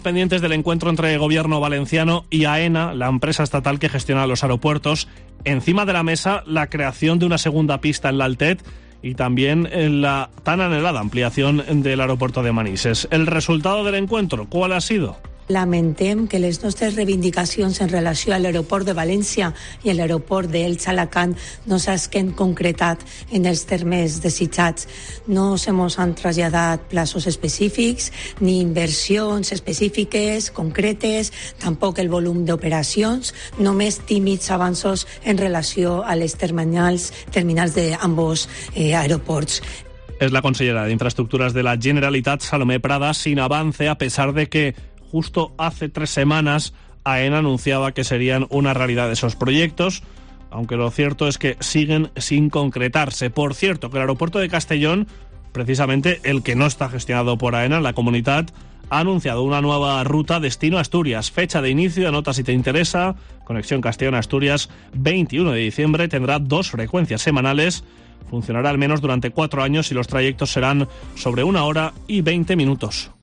Pendientes del encuentro entre Gobierno valenciano y AENA, la empresa estatal que gestiona los aeropuertos. Encima de la mesa, la creación de una segunda pista en l'Altet y también la tan anhelada ampliación del aeropuerto de Manises. ¿El resultado del encuentro cuál ha sido? Lamentem que les nostres reivindicacions en relació a l'aeroport de València i a l'aeroport d'Elx-Alacant no s'hagin concretat en els termes desitjats. No se mos han traslladat plaços específics ni inversions específiques, concretes, tampoc el volum d'operacions, només tímids avanços en relació a les terminals d'ambos aeroports. Es la consellera de Infraestructuras de la Generalitat, Salomé Prada, sin avance, a pesar de que justo hace 3 semanas AENA anunciaba que serían una realidad esos proyectos, aunque lo cierto es que siguen sin concretarse. Por cierto, que el aeropuerto de Castellón, precisamente el que no está gestionado por AENA, la comunidad, ha anunciado una nueva ruta destino Asturias. Fecha de inicio, anota si te interesa, conexión Castellón-Asturias, 21 de diciembre, tendrá 2 frecuencias semanales, funcionará al menos durante 4 años y los trayectos serán sobre 1 hora y 20 minutos.